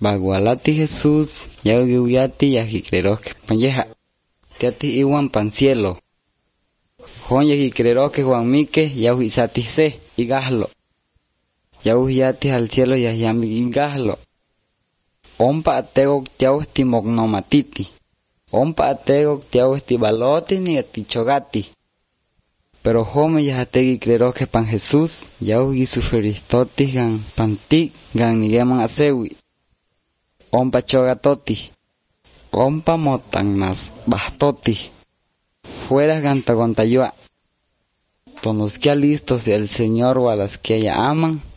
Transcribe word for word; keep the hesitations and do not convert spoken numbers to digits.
Bagualati Jesús, yaguiuyati yajicreroque panyeja, teati iwan pan cielo. Jon yajicreroque Juan Mique, yahuizati se, igahlo. Yahuiyati al cielo yayami igahlo. Ompa atego tiago timognomatiti. Ompa atego tiago baloti ni atichogati. Pero home yajategi creroque pan Jesús, yahugi suferistoti gan panti gan nigeman asewi. Ompa chogatoti. Ompa motangnas bastoti. Fuera gantagontayua. Todos que listos el Señor o a las que ya aman,